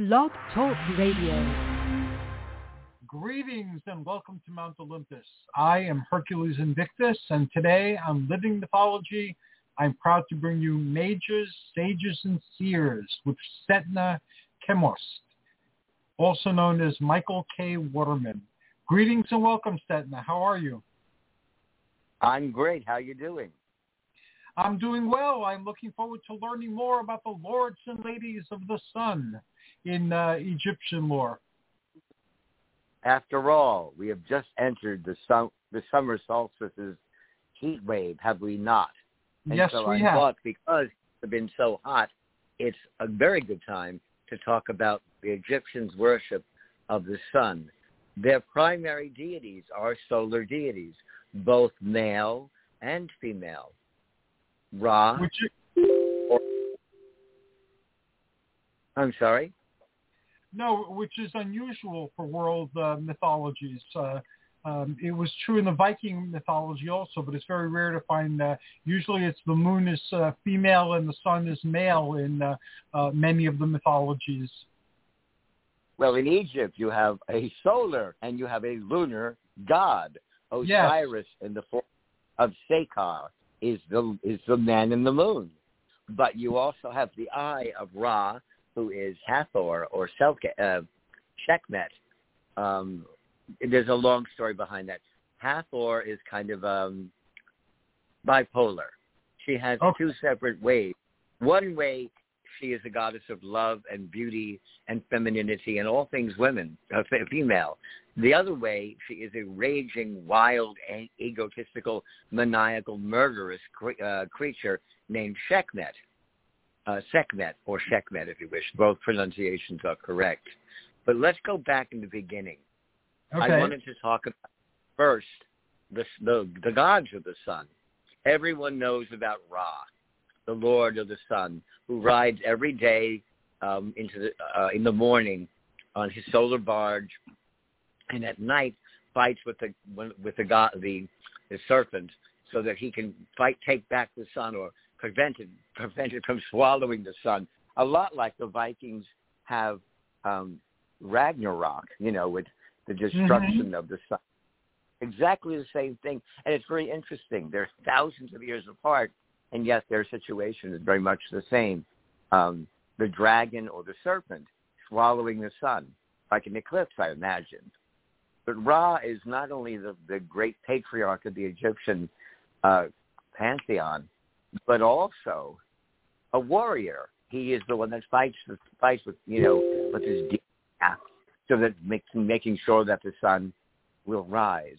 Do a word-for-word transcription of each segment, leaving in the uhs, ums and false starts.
Blog Talk Radio. Greetings and welcome to Mount Olympus. I am Hercules Invictus, and today on Living Mythology, I'm proud to bring you mages, sages, and seers with Setna Kemost, also known as Michael K. Waterman. Greetings and welcome, Setna. How are you? I'm great. How are you doing? I'm doing well. I'm looking forward to learning more about the lords and ladies of the sun in uh, Egyptian lore. After all, we have just entered the, sun, the summer solstice's heat wave, have we not? And yes, so we I have. thought because it's been so hot, it's a very good time to talk about the Egyptians' worship of the sun. Their primary deities are solar deities, both male and female. Ra. Which is, or, I'm sorry? No, which is unusual for world uh, mythologies. Uh, um, it was true in the Viking mythology also, but it's very rare to find. Uh, usually it's the moon is uh, female and the sun is male in uh, uh, many of the mythologies. Well, in Egypt, you have a solar and you have a lunar god. Osiris yes. in the form of Sekar is the is the man in the moon. But you also have the eye of Ra, who is Hathor or Selke, uh, Sekhmet. Um, there's a long story behind that. Hathor is kind of um, bipolar. She has okay. two separate ways. One way, she is a goddess of love and beauty and femininity and all things women, uh, female. The other way, she is a raging, wild, egotistical, maniacal, murderous cre- uh, creature named Sekhmet. Uh, Sekhmet, or Sekhmet, if you wish. Both pronunciations are correct. But let's go back in the beginning. Okay. I wanted to talk about first the, the the gods of the sun. Everyone knows about Ra, the Lord of the Sun, who rides every day um, into the uh, in the morning on his solar barge, and at night fights with the with the god the, the serpent, so that he can fight take back the sun or prevent it prevent it from swallowing the sun. A lot like the Vikings have um, Ragnarok, you know, with the destruction mm-hmm. of the sun. Exactly the same thing, and it's very interesting. They're thousands of years apart, and yet their situation is very much the same. Um, the dragon or the serpent swallowing the sun, like an eclipse, I imagine. But Ra is not only the, the great patriarch of the Egyptian uh, pantheon, but also a warrior. He is the one that fights fights with, you know, with his deep path, so that making making sure that the sun will rise.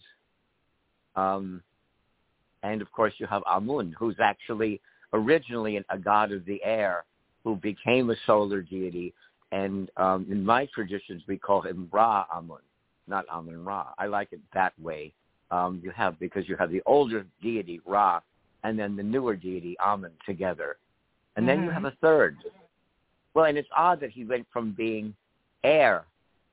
Um, and of course, you have Amun, who's actually originally a god of the air, who became a solar deity. And um, in my traditions, we call him Ra Amun, not Amun Ra. I like it that way. Um, you have because you have the older deity Ra, and then the newer deity Amun together, and then mm-hmm. you have a third. Well, and it's odd that he went from being air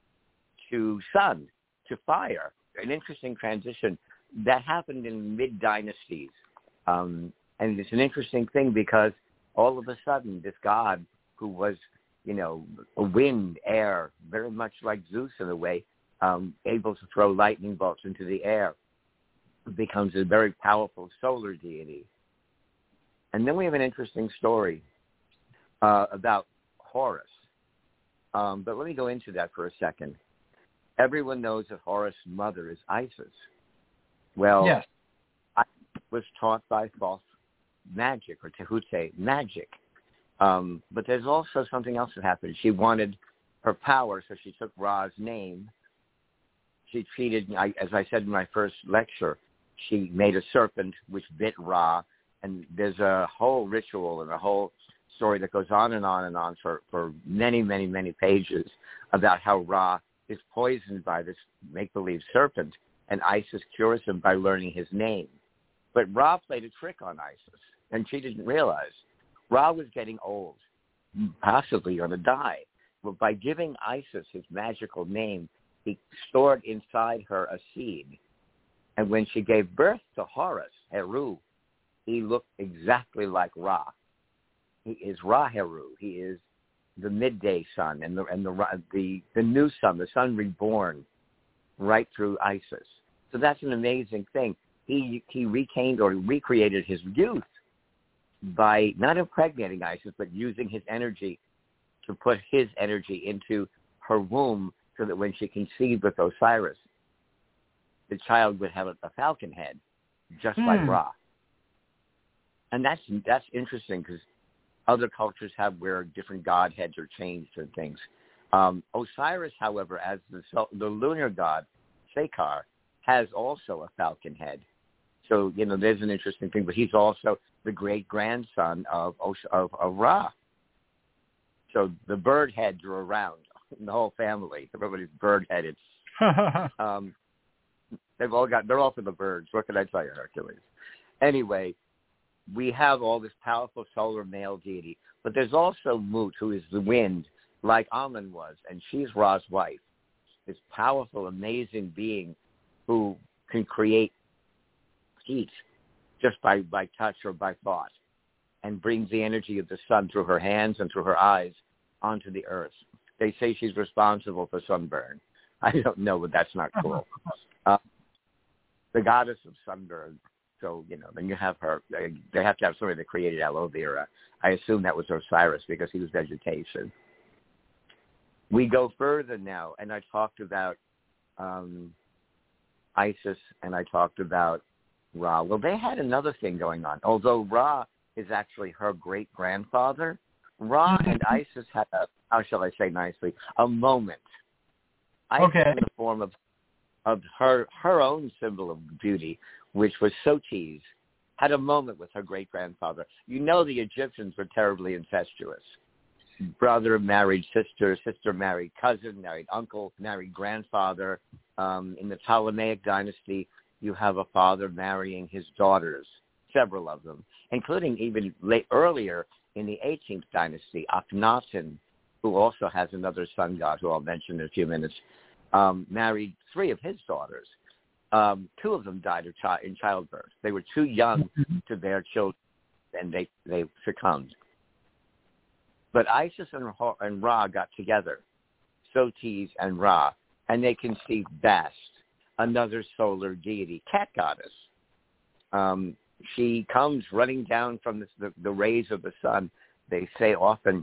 to sun to fire. An interesting transition that happened in mid-dynasties. Um, and it's an interesting thing because all of a sudden this god who was, you know, a wind, air, very much like Zeus in a way, um, able to throw lightning bolts into the air, becomes a very powerful solar deity. And then we have an interesting story uh, about Horus. Um, but let me go into that for a second. Everyone knows that Horus' mother is Isis. Well, yes. Isis was taught by false magic, or Tehute magic. Um, but there's also something else that happened. She wanted her power, so she took Ra's name. She treated, as I said in my first lecture, she made a serpent which bit Ra, and there's a whole ritual and a whole story that goes on and on and on for, for many, many, many pages about how Ra is poisoned by this make-believe serpent, and Isis cures him by learning his name. But Ra played a trick on Isis, and she didn't realize. Ra was getting old, possibly going to die. But by giving Isis his magical name, he stored inside her a seed. And when she gave birth to Horus, Heru, he looked exactly like Ra. He is Ra Heru. He is the midday sun and the and the the the new sun, the sun reborn, right through Isis. So that's an amazing thing. He he retained or recreated his youth by not impregnating Isis, but using his energy to put his energy into her womb, so that when she conceived with Osiris, the child would have a, a falcon head, just hmm. like Ra. And that's that's interesting because other cultures have where different godheads are changed and things. Um, Osiris, however, as the the lunar god, Sekar, has also a falcon head. So, you know, there's an interesting thing, but he's also the great-grandson of, of, of Ra. So the bird heads are around in the whole family. Everybody's bird-headed. um, they've all got, they're all for the birds. What can I tell you, Hercules? Anyway, we have all this powerful solar male deity, but there's also Mut, who is the wind, like Amun was, and she's Ra's wife. This powerful, amazing being who can create heat just by, by touch or by thought, and brings the energy of the sun through her hands and through her eyes onto the earth. They say she's responsible for sunburn. I don't know, but that's not cool. Uh, the goddess of sunburn. So, you know, then you have her. They, they have to have somebody that created aloe vera. I assume that was Osiris because he was vegetation. We go further now, and I talked about um, Isis, and I talked about Ra. Well, they had another thing going on. Although Ra is actually her great-grandfather, Ra and Isis had a, how shall I say nicely, a moment. Isis okay. in the form of, of her, her own symbol of beauty, which was Sotis, had a moment with her great-grandfather. You know the Egyptians were terribly incestuous. Brother married sister, sister married cousin, married uncle, married grandfather. Um, in the Ptolemaic dynasty, you have a father marrying his daughters, several of them, including even late, earlier in the eighteenth dynasty, Akhenaten, who also has another sun god, who I'll mention in a few minutes, um, married three of his daughters. Um, two of them died of chi- in childbirth. They were too young to bear children, and they, they succumbed. But Isis and, and Ra got together, Sotis and Ra, and they conceived Bast, another solar deity, cat goddess. Um, she comes running down from the, the, the rays of the sun. They say often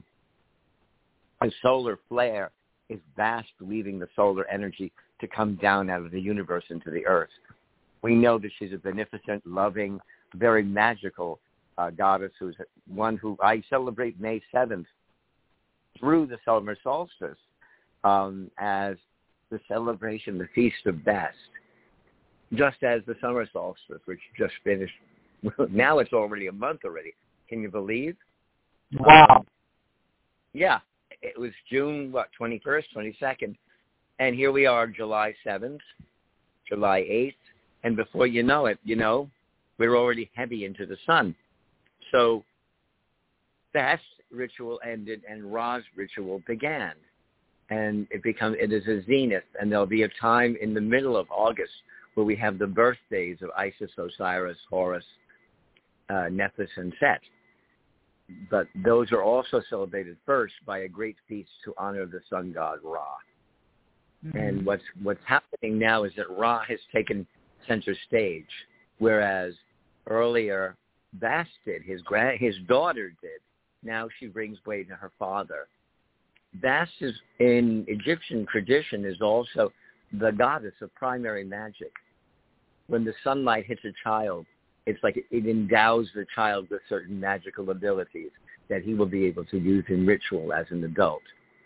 a solar flare is Bast leaving the solar energy to come down out of the universe into the earth. We know that she's a beneficent, loving, very magical uh, goddess, who's one who I celebrate May seventh through the summer solstice um, as the celebration, the Feast of Bast, just as the summer solstice, which just finished. Now it's already a month already. Can you believe? Wow. Um, yeah. It was June, what, twenty-first, twenty-second. And here we are, July seventh, July eighth. And before you know it, you know, we're already heavy into the sun. So Bast's ritual ended and Ra's ritual began. And it becomes, it is a zenith. And there'll be a time in the middle of August where we have the birthdays of Isis, Osiris, Horus, uh, Nephthys, and Set. But those are also celebrated first by a great feast to honor the sun god Ra. Mm-hmm. And what's what's happening now is that Ra has taken center stage, whereas earlier Bast did, his grand, his daughter did. Now she brings way to her father. Bast is, in Egyptian tradition, is also the goddess of primary magic. When the sunlight hits a child, it's like it endows the child with certain magical abilities that he will be able to use in ritual as an adult.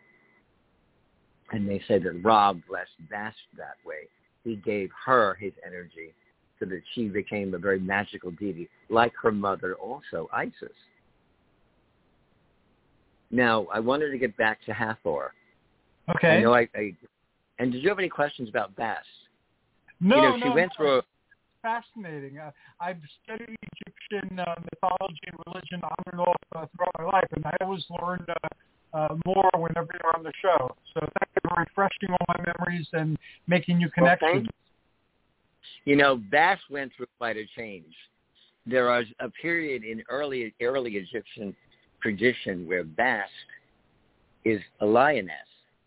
And they say that Ra blessed Bast that way. He gave her his energy so that she became a very magical deity, like her mother also, Isis. Now, I wanted to get back to Hathor. Okay. I know I, I and did you have any questions about Bast? No, you know, she no, went no. through a, fascinating. Uh, I've studied Egyptian uh, mythology and religion on and off uh, throughout my life, and I always learn uh, uh, more whenever you're on the show. So thank you for refreshing all my memories and making new connections. Well, you know, Bast went through quite a change. There was a period in early early Egyptian tradition where Bast is a lioness.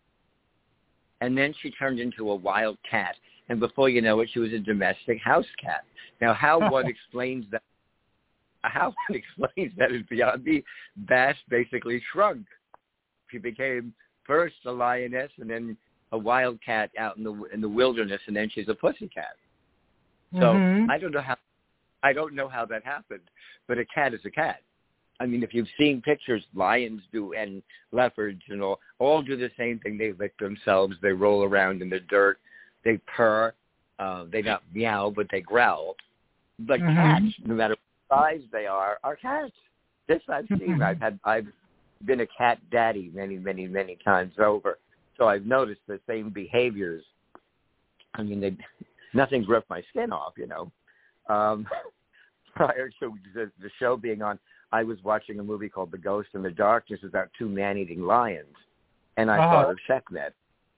And then she turned into a wild cat. And before you know it, she was a domestic house cat. Now, how one explains that, how one explains that is beyond me. Bass basically shrunk. She became first a lioness and then a wild cat out in the in the wilderness, and then she's a pussycat. So mm-hmm. I don't know how I don't know how that happened, but a cat is a cat. I mean, if you've seen pictures, lions do, and leopards and all, all do the same thing. They lick themselves. They roll around in the dirt. They purr. Uh, they not meow, but they growl. But mm-hmm. cats, no matter what size they are, are cats. This I've seen. Mm-hmm. I've had. I've been a cat daddy many, many, many times over. So I've noticed the same behaviors. I mean, they, nothing ripped my skin off, you know. Um, prior to the, the show being on, I was watching a movie called The Ghost in the Darkness about two man-eating lions, and I uh-huh. thought of Sekhmet.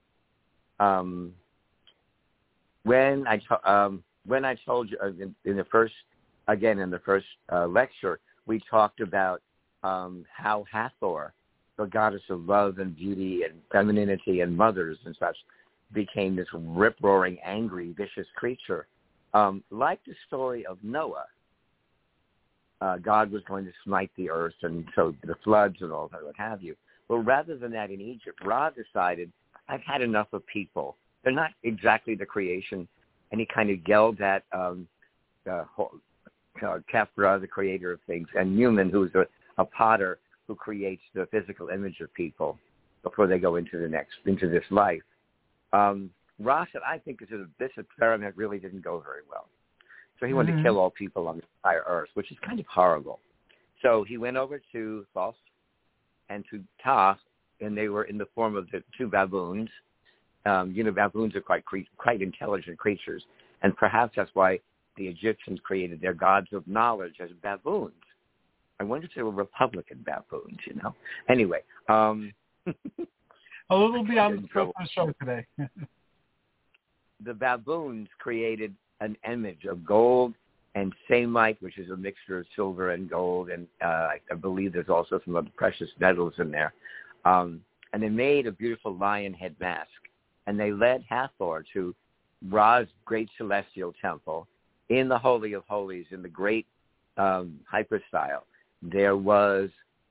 Um, when I to, um, when I told you uh, in, in the first, again in the first uh, lecture, we talked about um, how Hathor, the goddess of love and beauty and femininity and mothers and such, became this rip-roaring, angry, vicious creature. Um, like the story of Noah, uh, God was going to smite the earth, and so the floods and all that, what have you. Well, rather than that in Egypt, Ra decided, I've had enough of people. They're not exactly the creation. And he kind of yelled at um, uh, uh, Khepra, the creator of things, and Newman, who's a, a potter, who creates the physical image of people before they go into the next, into this life. Um, Ra said, I think this, is, this experiment really didn't go very well. So he wanted mm-hmm. to kill all people on the entire earth, which is kind of horrible. So he went over to Thoth and to Ta, and they were in the form of the two baboons. Um, you know, baboons are quite cre- quite intelligent creatures, and perhaps that's why the Egyptians created their gods of knowledge as baboons. I wonder if they were Republican baboons, you know. Anyway. Um, a little beyond the scope of the show today. The baboons created an image of gold and samite, which is a mixture of silver and gold, and uh, I believe there's also some other precious metals in there. Um, and they made a beautiful lion head mask, and they led Hathor to Ra's great celestial temple in the Holy of Holies, in the great um, hyperstyle. There was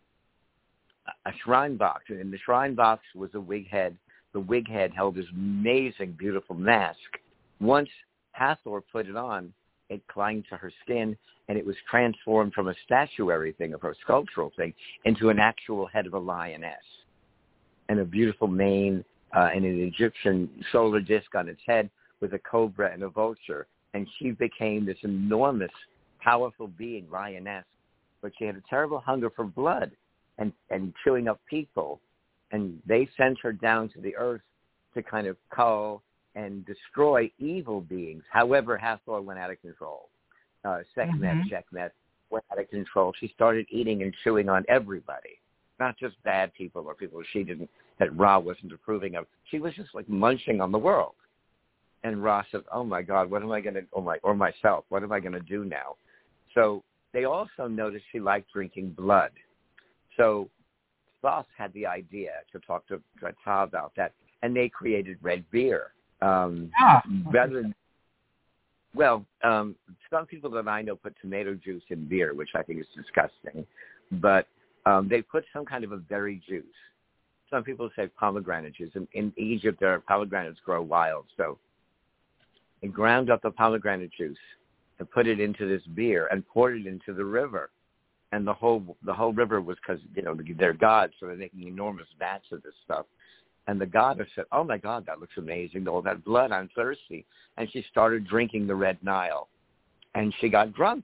a shrine box, and in the shrine box was a wig head. The wig head held this amazing, beautiful mask. Once Hathor put it on, it clung to her skin, and it was transformed from a statuary thing, of her sculptural thing, into an actual head of a lioness, and a beautiful mane, uh, and an Egyptian solar disc on its head with a cobra and a vulture. And she became this enormous, powerful being, lioness. But she had a terrible hunger for blood and, and chewing up people. And they sent her down to the earth to kind of cull and destroy evil beings. However, Hathor went out of control. Uh, Sekhmet, mm-hmm. Sekhmet went out of control. She started eating and chewing on everybody, not just bad people or people she didn't, that Ra wasn't approving of. She was just like munching on the world. And Ra said, oh my God, what am I going to, oh my, or myself, what am I going to do now? So they also noticed she liked drinking blood. So Thoth had the idea to talk to Ta about that, and they created red beer. Um, ah, rather than, well, um, some people that I know put tomato juice in beer, which I think is disgusting, but um, they put some kind of a berry juice. Some people say pomegranate juice. In, in Egypt, their pomegranates grow wild, so they ground up the pomegranate juice and put it into this beer and poured it into the river. And the whole the whole river was, because, you know, they're gods, so they're making enormous vats of this stuff. And the goddess said, oh, my God, that looks amazing. All that blood, I'm thirsty. And she started drinking the Red Nile. And she got drunk.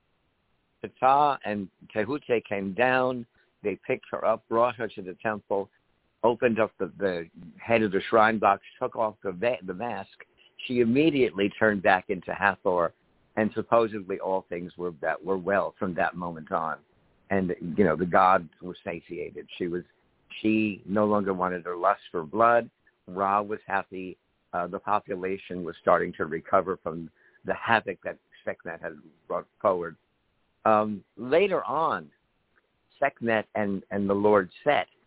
Ptah and Tehuti came down. They picked her up, brought her to the temple, opened up the, the head of the shrine box, took off the, va- the mask. She immediately turned back into Hathor, and supposedly all things were that were well from that moment on. And, you know, the gods were satiated. She was, she no longer wanted her lust for blood. Ra was happy. Uh, the population was starting to recover from the havoc that Sekhmet had brought forward. Um, later on, Sekhmet and, and the Lord Set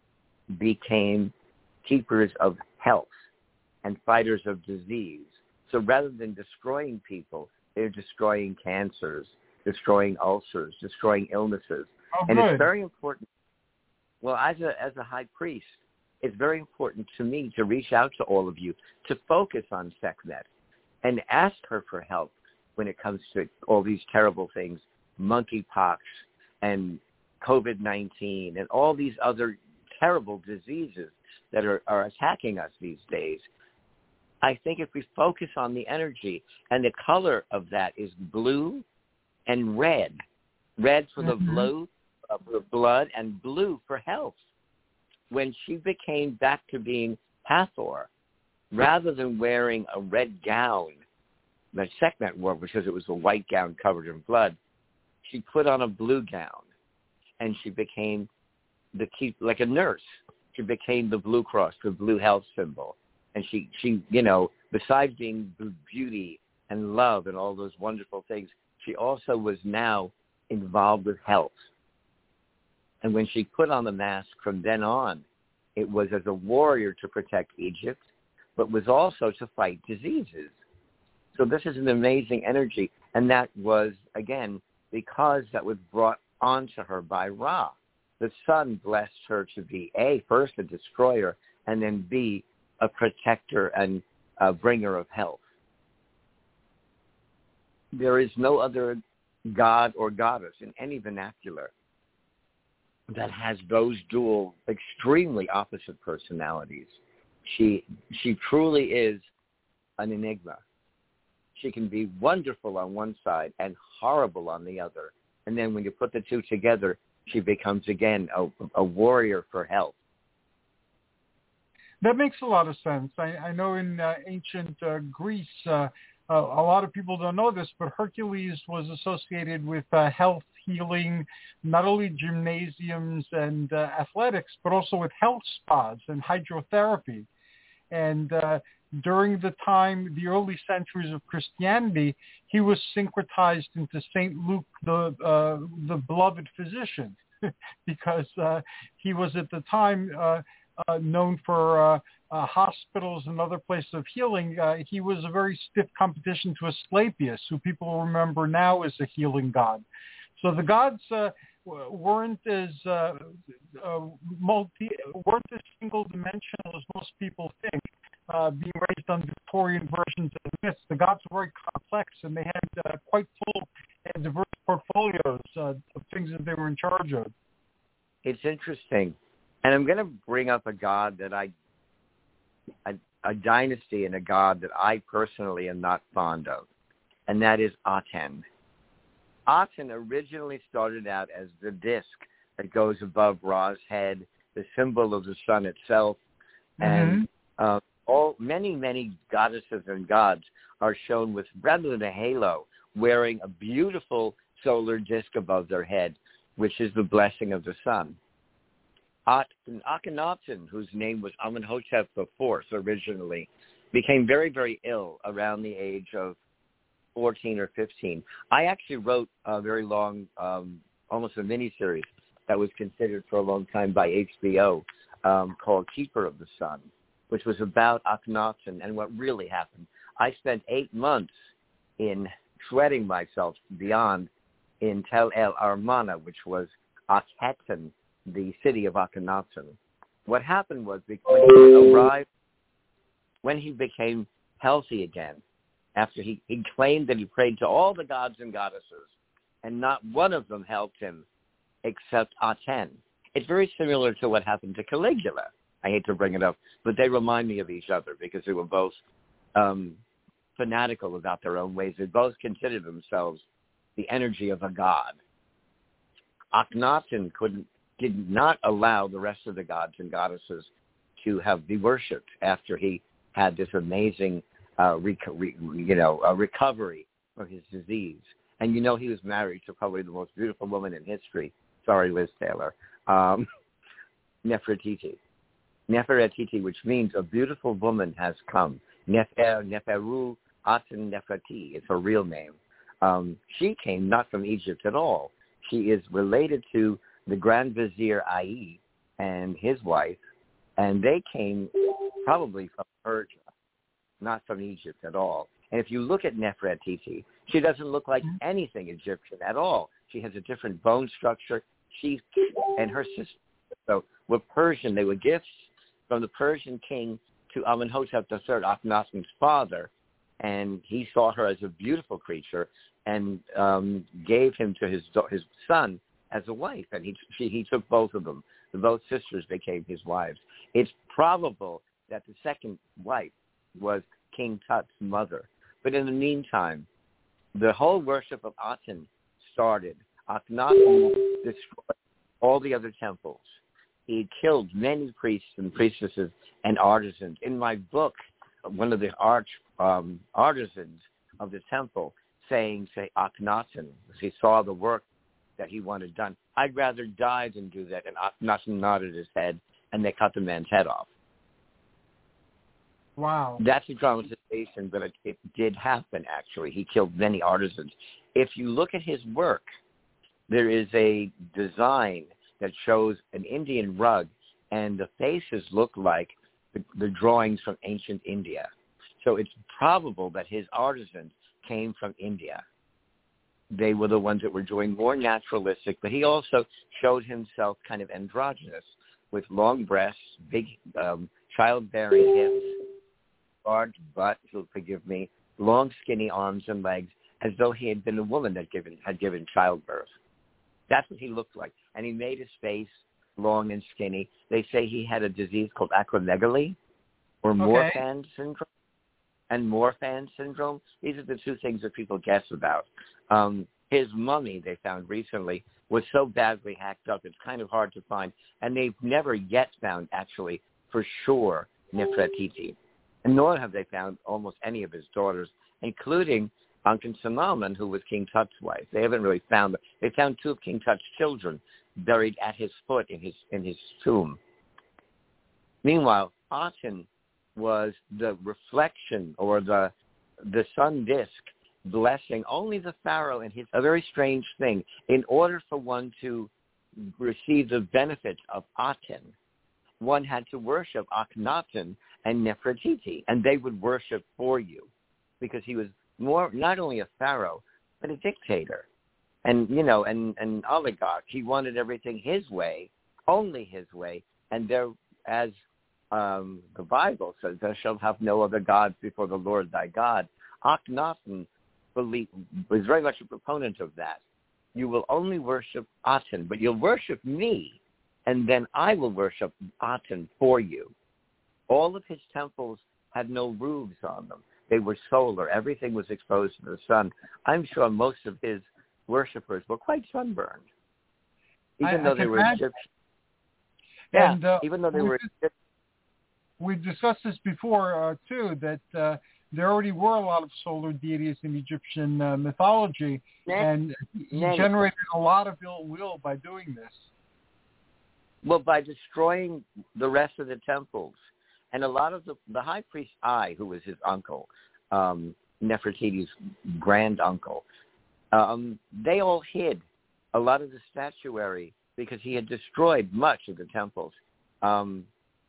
became keepers of health and fighters of disease. So rather than destroying people, they're destroying cancers, destroying ulcers, destroying illnesses. Oh, and good. It's very important. Well, as a as a high priest, it's very important to me to reach out to all of you to focus on Sekhmet and ask her for help when it comes to all these terrible things, monkeypox and COVID nineteen and all these other terrible diseases that are, are attacking us these days. I think if we focus on the energy, and the color of that is blue and red, red for the mm-hmm. blue, uh, for blood, and blue for health. When she became back to being Hathor, rather than wearing a red gown that Sekhmet wore because it was a white gown covered in blood, she put on a blue gown, and she became the keep like a nurse. She became the blue cross, the blue health symbol. And she, she, you know, besides being beauty and love and all those wonderful things, she also was now involved with health. And when she put on the mask from then on, it was as a warrior to protect Egypt, but was also to fight diseases. So this is an amazing energy. And that was, again, because that was brought onto her by Ra. The sun blessed her to be, A, first a destroyer, and then B, a protector and a bringer of health. There is no other god or goddess in any vernacular that has those dual, extremely opposite personalities. She she truly is an enigma. She can be wonderful on one side and horrible on the other. And then when you put the two together, she becomes, again, a, a warrior for health. That makes a lot of sense. I, I know in uh, ancient uh, Greece, uh, uh, a lot of people don't know this, but Hercules was associated with uh, health, healing, not only gymnasiums and uh, athletics, but also with health spas and hydrotherapy. And uh, during the time, the early centuries of Christianity, he was syncretized into Saint Luke, the uh, the beloved physician, because uh, he was at the time uh, uh, known for uh, uh, hospitals and other places of healing. Uh, he was a very stiff competition to Asclepius, who people remember now as a healing god. So the gods uh, weren't as uh, uh, multi, weren't as single dimensional as most people think. Uh, being raised on Victorian versions of myths, the gods were very complex, and they had uh, quite full and diverse portfolios uh, of things that they were in charge of. It's interesting, and I'm going to bring up a god that I, a, a dynasty and a god that I personally am not fond of, and that is Aten. Aten originally started out as the disk that goes above Ra's head, the symbol of the sun itself, and mm-hmm. uh, all many, many goddesses and gods are shown with, rather than a halo, wearing a beautiful solar disk above their head, which is the blessing of the sun. Akhenaten, whose name was Amenhotep the Fourth originally, became very, very ill around the age of fourteen or fifteen. I actually wrote a very long, um, almost a miniseries that was considered for a long time by H B O um, called Keeper of the Sun, which was about Akhenaten and what really happened. I spent eight months in sweating myself beyond in Tel El Armana, which was Akhenaten, the city of Akhenaten. What happened was when he arrived, when he became healthy again, after he, he claimed that he prayed to all the gods and goddesses, and not one of them helped him except Aten. It's very similar to what happened to Caligula. I hate to bring it up, but they remind me of each other because they were both um, fanatical about their own ways. They both considered themselves the energy of a god. Akhenaten couldn't, did not allow the rest of the gods and goddesses to have be worshipped after he had this amazing, uh, rec- re- you know, uh, recovery from his disease. And you know, he was married to probably the most beautiful woman in history. Sorry, Liz Taylor. Um, Nefertiti. Nefertiti, which means a beautiful woman has come. Nefer, Neferu, Aten Neferti is her real name. Um, she came not from Egypt at all. She is related to the Grand Vizier Ai and his wife, And they came probably from Persia, not from Egypt at all. And if you look at Nefertiti, she doesn't look like anything Egyptian at all. She has a different bone structure. She and her sister so were Persian. They were gifts from the Persian king to Amenhotep the third, Akhenaten's father. And he saw her as a beautiful creature and um, gave him to his his son as a wife. And he she, he took both of them. The both sisters became his wives. It's probable that the second wife was King Tut's mother. But in the meantime, the whole worship of Aten started. Akhenaten destroyed all the other temples. He killed many priests and priestesses and artisans. In my book, one of the arch um, artisans of the temple saying, say, Akhenaten, as he saw the work that he wanted done, I'd rather die than do that. And Akhenaten nodded his head, and they cut the man's head off. Wow. That's a dramatization, but it, it did happen, actually. He killed many artisans. If you look at his work, there is a design that shows an Indian rug, and the faces look like the, the drawings from ancient India. So it's probable that his artisans came from India. They were the ones that were doing more naturalistic, but he also showed himself kind of androgynous with long breasts, big um, childbearing hips, large butt, you'll forgive me, long skinny arms and legs, as though he had been a woman that given, had given childbirth. That's what he looked like. And he made his face long and skinny. They say he had a disease called acromegaly or Okay. Morphan syndrome. And Morphan syndrome. These are the two things that people guess about. Um, his mummy, they found recently, was so badly hacked up, it's kind of hard to find. And they've never yet found, actually, for sure, Nefertiti. And nor have they found almost any of his daughters, including Ankhesenamun, who was King Tut's wife. They haven't really found them. They found two of King Tut's children buried at his foot in his in his tomb. Meanwhile, Aten was the reflection or the the sun disk blessing only the pharaoh and his a very strange thing. In order for one to receive the benefits of Aten, one had to worship Akhenaten and Nefertiti, and they would worship for you, because he was more not only a pharaoh but a dictator, and you know, and an oligarch. He wanted everything his way, only his way, and there, as um, the Bible says, "Thou shalt have no other gods before the Lord thy God." Akhenaten believed, was very much a proponent of that. You will only worship Aten, but you'll worship me, and then I will worship Aten for you. All of his temples had no roofs on them. They were solar. Everything was exposed to the sun. I'm sure most of his worshippers were quite sunburned, even I, though I they were imagine. Egyptian. Yeah, And, uh, even though they were Egyptian. We've discussed this before, uh, too, that uh, there already were a lot of solar deities in Egyptian uh, mythology, and he Many. generated a lot of ill will by doing this. Well, by destroying the rest of the temples. And a lot of the, the high priest Ai, who was his uncle, um, Nefertiti's grand uncle, um, they all hid a lot of the statuary because he had destroyed much of the temples. Um,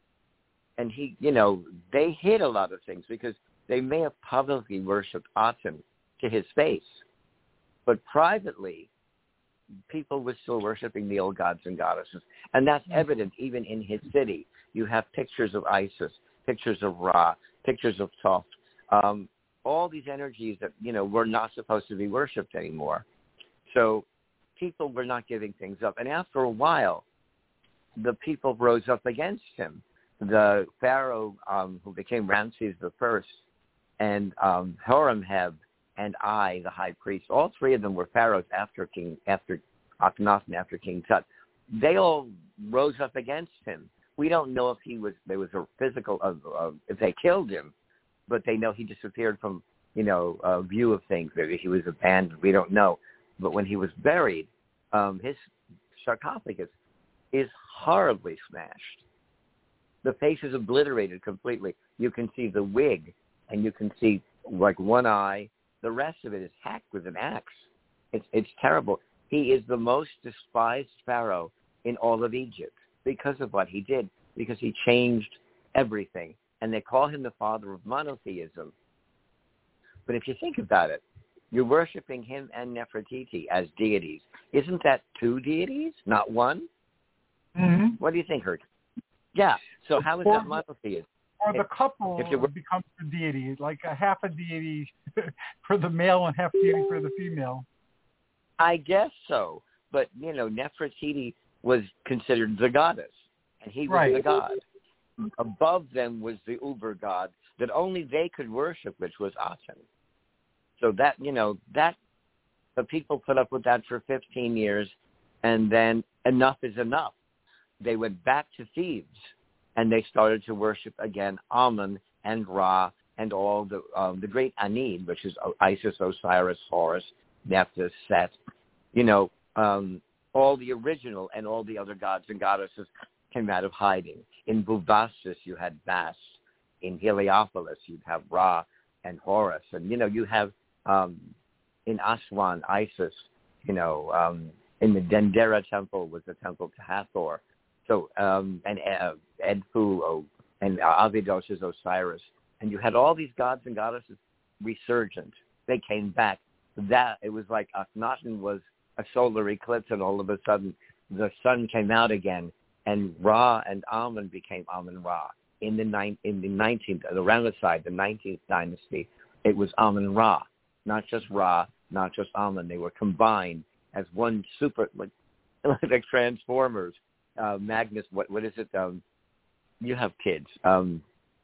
and he, you know, they hid a lot of things because they may have publicly worshipped Aten to his face. But privately, people were still worshiping the old gods and goddesses. And that's evident even in his city. You have pictures of Isis, pictures of Ra, pictures of Thoth, um, all these energies that, you know, were not supposed to be worshipped anymore. So people were not giving things up. And after a while, the people rose up against him. The pharaoh um, who became Ramses the First and um, Horemheb and I, the high priest, all three of them were pharaohs after King, after Akhenaten, after King Tut. They all rose up against him. We don't know if he was, there was a physical, uh, uh, if they killed him, but they know he disappeared from, you know, uh, view of things. Maybe he was abandoned. We don't know. But when he was buried, um, his sarcophagus is horribly smashed. The face is obliterated completely. You can see the wig, and you can see like one eye. The rest of it is hacked with an axe. It's it's terrible. He is the most despised pharaoh in all of Egypt because of what he did. because he changed everything. And they call him the father of monotheism. But if you think about it, you're worshiping him and Nefertiti as deities. Isn't that two deities, not one? Mm-hmm. What do you think, Hurt? Yeah. So how is that monotheism? Or the If- couple if you were- becomes a deity, like a half a deity for the male and half deity for the female. I guess so. But, you know, Nefertiti was considered the goddess, and he was Right. the god. Above them was the uber god that only they could worship, which was Aten. So that, you know, that the people put up with that for fifteen years, and then enough is enough. They went back to Thebes, and they started to worship again Amun and Ra and all the um, the great Anid, which is Isis, Osiris, Horus, Nephthys, Set, you know, um, all the original and all the other gods and goddesses came out of hiding. In Bubastis, you had Bast. In Heliopolis, you'd have Ra and Horus. And, you know, you have um, in Aswan, Isis, you know, um, in the Dendera temple was the temple to Hathor. So, um, and uh, Edfu oh, and uh, Abydos is Osiris. And you had all these gods and goddesses resurgent. They came back. That, it was like Akhenaten was a solar eclipse, and all of a sudden the sun came out again, and Ra and Amun became Amun-Ra. In the nine, in the nineteenth, the Ramesside, the nineteenth dynasty, it was Amun-Ra, not just Ra, not just Amun. They were combined as one super, like, like Transformers. Uh, Magnus, what what is it? Um, you have kids. Um,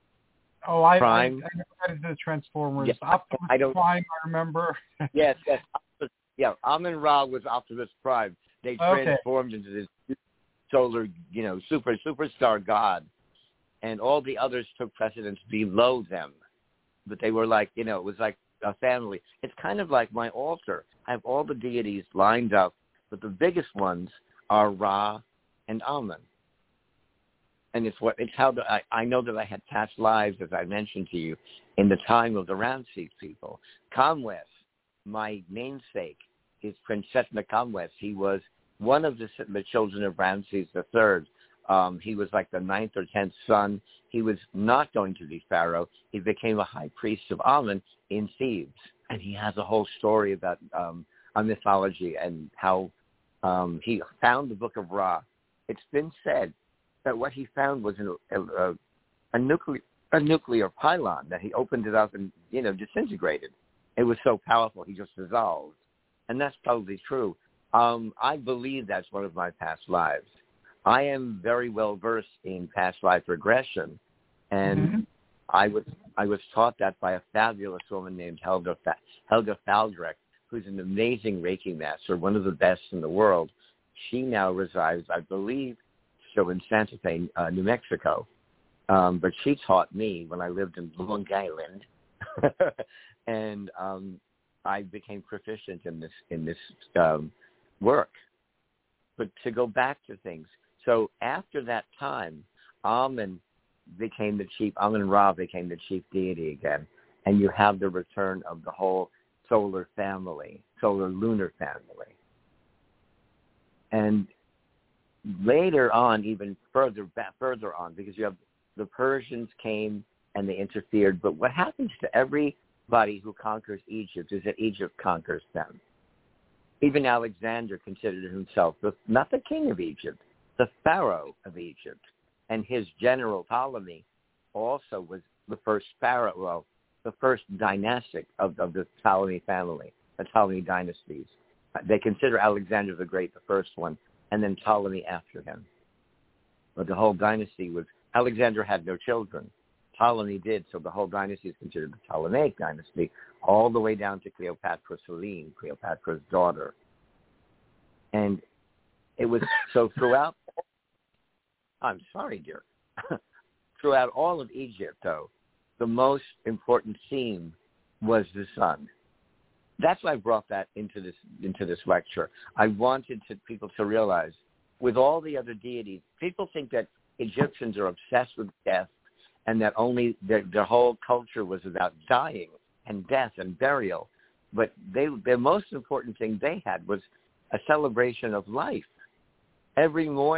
Oh, I, Prime. I, I never got into the Transformers. Yeah, Optimus I don't- Prime, I remember. yes, yes, yeah. Amun-Ra was Optimus Prime. They Okay. transformed into this solar, you know, super superstar god, and all the others took precedence below them. But they were like, you know, it was like a family. It's kind of like my altar. I have all the deities lined up, but the biggest ones are Ra and Amun. And it's what it's how the, I, I know that I had past lives, as I mentioned to you, in the time of the Ramses people. Kamwes, my namesake, is Prince Setna Kamwes. He was one of the, the children of Ramses the Third. Um, he was like the ninth or tenth son. He was not going to be pharaoh. He became a high priest of Amun in Thebes, and he has a whole story about um, a mythology and how um, he found the Book of Ra. It's been said that what he found was a, a, a nuclear a nuclear pylon, that he opened it up and, you know, disintegrated. It was so powerful, he just dissolved. And that's probably true. Um, I believe that's one of my past lives. I am very well versed in past life regression, and Mm-hmm. I was I was taught that by a fabulous woman named Helga Fa- Helga Faldreck, who's an amazing Reiki master, one of the best in the world. She now resides, I believe, still in Santa Fe, uh, New Mexico. Um, but she taught me when I lived in Long Island, and um, I became proficient in this in this um, work. But to go back to things, so after that time, Amun became the chief. Amun-Ra became the chief deity again, and you have the return of the whole solar family, solar lunar family, and later on, even further back, further on, because you have the Persians came and they interfered. But what happens to everybody who conquers Egypt is that Egypt conquers them. Even Alexander considered himself the, not the king of Egypt, the pharaoh of Egypt. And his general Ptolemy also was the first pharaoh, well, the first dynastic of, of the Ptolemy family, the Ptolemy dynasties. They consider Alexander the Great the first one, and then Ptolemy after him. But the whole dynasty was, Alexander had no children. Ptolemy did, so the whole dynasty is considered the Ptolemaic dynasty, all the way down to Cleopatra Selene, Cleopatra's daughter. And it was, so throughout, I'm sorry, dear, throughout all of Egypt, though, the most important theme was the sun. That's why I brought that into this into this lecture. I wanted to, people to realize, with all the other deities, people think that Egyptians are obsessed with death, and that only their, their whole culture was about dying and death and burial. But they, the most important thing they had was a celebration of life. Every morning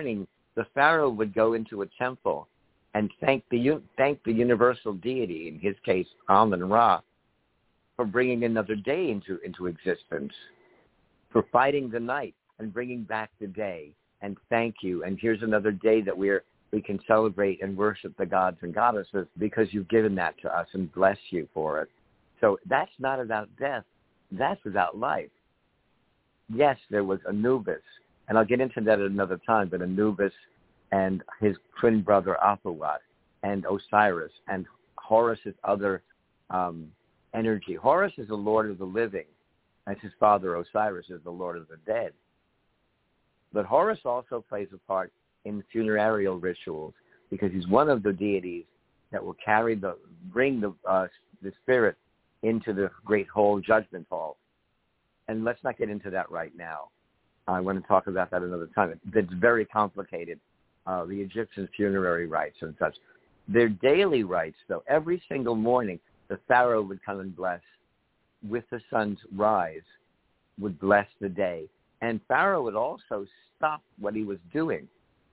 the pharaoh would go into a temple and thank the thank the universal deity, in his case, Amun-Ra, for bringing another day into, into existence, for fighting the night and bringing back the day. And thank you. And here's another day that we're we can celebrate and worship the gods and goddesses because you've given that to us, and bless you for it. So that's not about death. That's about life. Yes, there was Anubis, and I'll get into that at another time, but Anubis and his twin brother Apawat and Osiris and Horus's other um, energy. Horus is the Lord of the living, as his father Osiris is the Lord of the dead. But Horus also plays a part in funerarial rituals because he's one of the deities that will carry the, bring the uh, the spirit into the great hall, judgment hall. And let's not get into that right now. I want to talk about that another time. It's very complicated, uh, the Egyptian funerary rites and such. Their daily rites, though, every single morning, the pharaoh would come and bless, with the sun's rise, would bless the day. And pharaoh would also stop what he was doing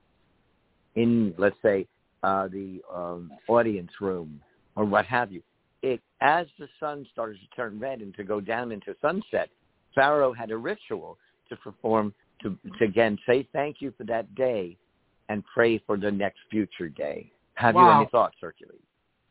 in, let's say, uh, the um, audience room or what have you. It, as the sun started to turn red and to go down into sunset, pharaoh had a ritual to perform to, to again, say thank you for that day and pray for the next future day. Have wow. you any thoughts, Hercules?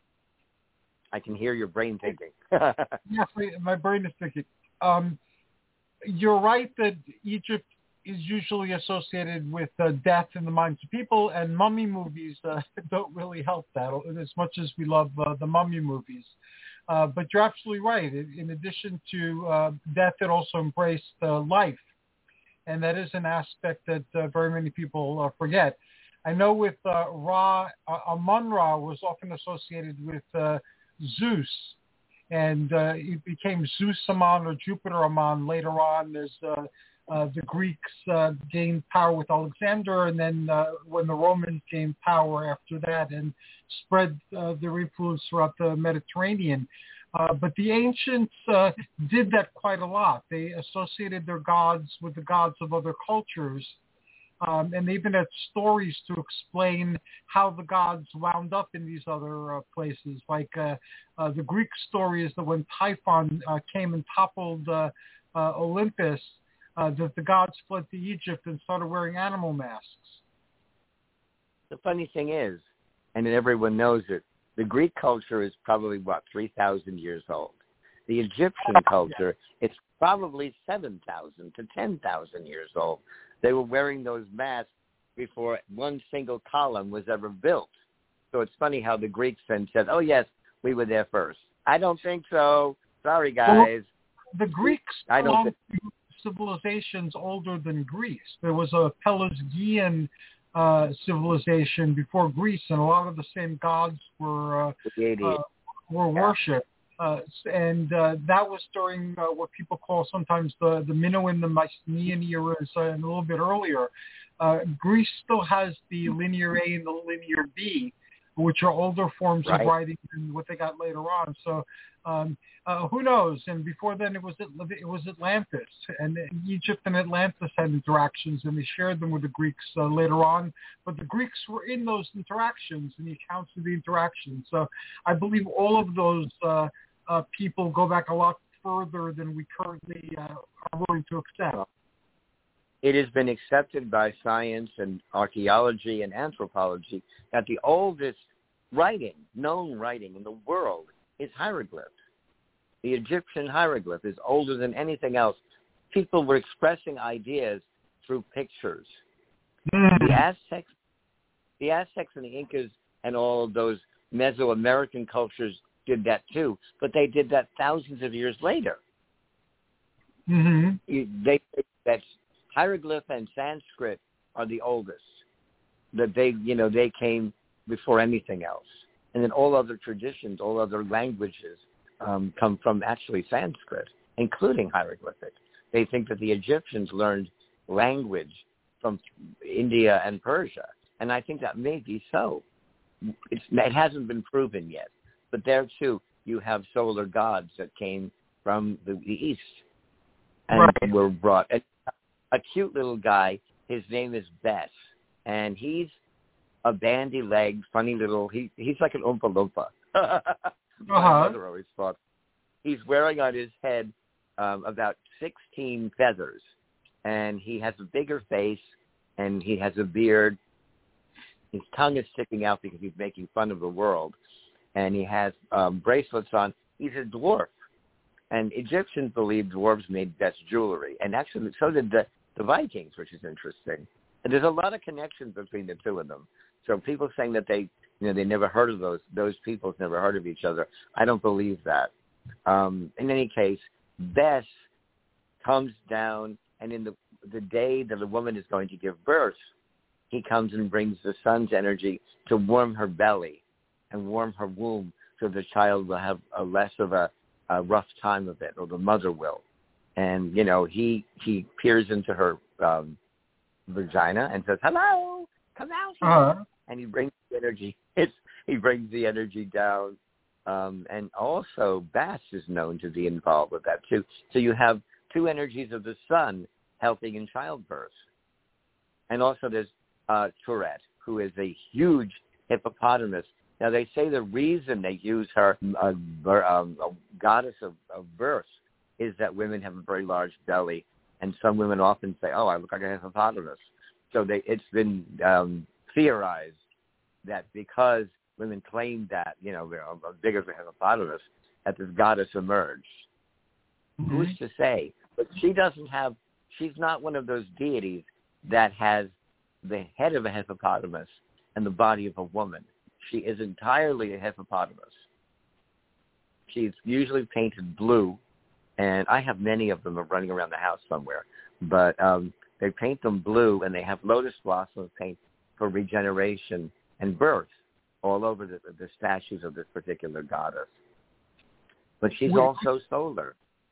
I can hear your brain thinking. Yes, my brain is thinking. Um, you're right that Egypt is usually associated with uh, death in the minds of people, and mummy movies uh, don't really help that, as much as we love uh, the mummy movies. Uh, but you're absolutely right. In addition to uh, death, it also embraced uh, life, and that is an aspect that uh, very many people uh, forget. I know with uh, Ra, uh, Amun-Ra was often associated with uh, Zeus, and uh, it became Zeus-Amun or Jupiter-Amun later on as uh, uh, the Greeks uh, gained power with Alexander, and then uh, when the Romans gained power after that and spread uh, their influence throughout the Mediterranean. Uh, but the ancients uh, did that quite a lot. They associated their gods with the gods of other cultures. Um, and they even had stories to explain how the gods wound up in these other uh, places. Like uh, uh, the Greek story is that when Typhon uh, came and toppled uh, uh, Olympus, uh, that the gods fled to Egypt and started wearing animal masks. The funny thing is, and everyone knows it, the Greek culture is probably, what, three thousand years old. The Egyptian culture, it's probably seven thousand to ten thousand years old. They were wearing those masks before one single column was ever built. So it's funny how the Greeks then said, oh, yes, we were there first. I don't think so. Sorry, guys. Well, the Greeks belonged to civilizations older than Greece. There was a Pelasgian uh, civilization before Greece, and a lot of the same gods were, uh, uh, were worshipped. Uh, and uh, that was during uh, what people call sometimes the, the Minoan, the Mycenaean eras, uh, and a little bit earlier. Uh, Greece still has the Linear A and the Linear B, which are older forms right. of writing than what they got later on. So um, uh, who knows? And before then, it was it was Atlantis, and Egypt and Atlantis had interactions, and they shared them with the Greeks uh, later on. But the Greeks were in those interactions, and the accounts of the interactions. So I believe all of those Uh, Uh, people go back a lot further than we currently uh, are willing to accept. It has been accepted by science and archaeology and anthropology that the oldest writing, known writing in the world is hieroglyph. The Egyptian hieroglyph is older than anything else. People were expressing ideas through pictures. Mm. The Aztecs, the Aztecs and the Incas and all of those Mesoamerican cultures did that too, but they did that thousands of years later. Mm-hmm. You, they that hieroglyph and Sanskrit are the oldest. That they, you know, they came before anything else, and then all other traditions, all other languages um, come from actually Sanskrit, including hieroglyphic. They think that the Egyptians learned language from India and Persia, and I think that may be so. It's, it hasn't been proven yet. But there, too, you have solar gods that came from the, the east and right. were brought. A, a cute little guy, his name is Bes, and he's a bandy-legged, funny little. He he's like an Oompa Loompa. My uh-huh. mother always thought he's wearing on his head um, about sixteen feathers, and he has a bigger face, and he has a beard. His tongue is sticking out because he's making fun of the world, and he has um, bracelets on. He's a dwarf, and Egyptians believed dwarves made best jewelry, and actually so did the, the Vikings, which is interesting. And there's a lot of connections between the two of them. So people saying that they, you know, they never heard of those those peoples, never heard of each other. I don't believe that. Um, in any case, Bes comes down, and in the the day that a woman is going to give birth, he comes and brings the sun's energy to warm her belly and warm her womb, so the child will have a less of a, a rough time of it, or the mother will. And you know, he he peers into her um, vagina and says, "Hello, come out here." Uh-huh. And he brings the energy. It's, he brings the energy down. Um, and also, Bas is known to be involved with that too. So you have two energies of the sun helping in childbirth. And also there's uh, Turet, who is a huge hippopotamus. Now they say the reason they use her, uh, um, a goddess of, of birth, is that women have a very large belly. And some women often say, "Oh, I look like a hippopotamus." So they, it's been um, theorized that because women claim that, you know, they're as big as a hippopotamus, that this goddess emerged. Mm-hmm. Who's to say? But she doesn't have, she's not one of those deities that has the head of a hippopotamus and the body of a woman. She is entirely a hippopotamus. She's usually painted blue, and I have many of them running around the house somewhere. But um, they paint them blue, and they have lotus blossoms paint for regeneration and birth all over the, the statues of this particular goddess. But she's we, also solar.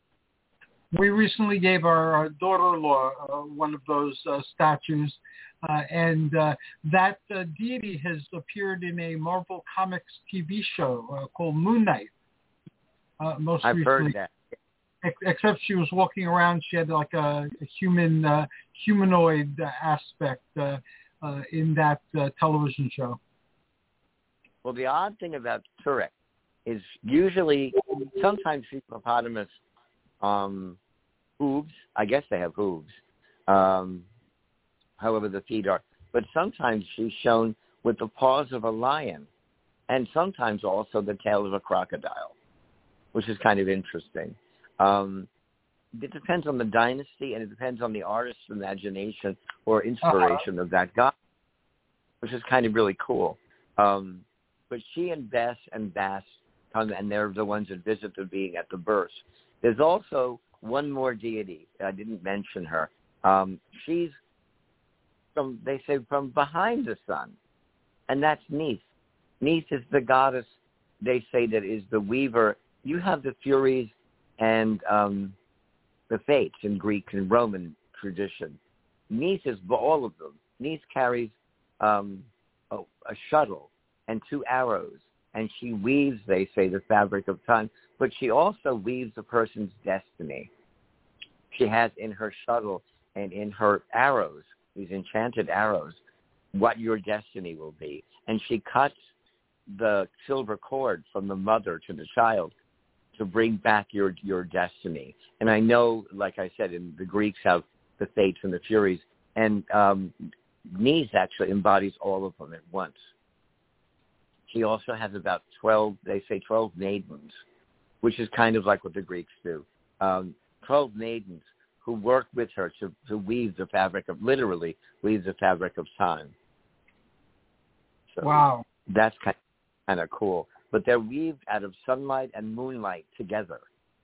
We recently gave our, our daughter-in-law uh, one of those uh, statues, uh, and uh, that uh, deity has appeared in a Marvel Comics T V show uh, called Moon Knight. Uh, most I've recently. heard that. Except she was walking around, she had like a, a human, uh, humanoid uh, aspect uh, uh, in that uh, television show. Well, the odd thing about Turet is usually, sometimes hippopotamus um, hooves, I guess they have hooves, um, however the feet are, but sometimes she's shown with the paws of a lion, and sometimes also the tail of a crocodile, which is kind of interesting. Um, it depends on the dynasty, and it depends on the artist's imagination or inspiration uh-huh. of that god, which is kind of really cool. Um, but she and Bes and Bas come, and they're the ones that visit the being at the birth. There's also one more deity. I didn't mention her. Um, she's from, they say, from behind the sun, and that's Neith. Neith is the goddess, they say, that is the weaver. You have the Furies and um, the Fates in Greek and Roman tradition. Neith is all of them. Neith carries um, a, a shuttle and two arrows, and she weaves, they say, the fabric of time, but she also weaves a person's destiny. She has in her shuttle and in her arrows, these enchanted arrows, what your destiny will be. And she cuts the silver cord from the mother to the child to bring back your your destiny. And I know, like I said, in the Greeks have the Fates and the Furies, and um, Neith actually embodies all of them at once. She also has about twelve, they say twelve maidens, which is kind of like what the Greeks do. Um, twelve maidens who work with her to, to weave the fabric of, literally weave the fabric of time. So wow. That's kind of, kind of cool. But they're weaved out of sunlight and moonlight together.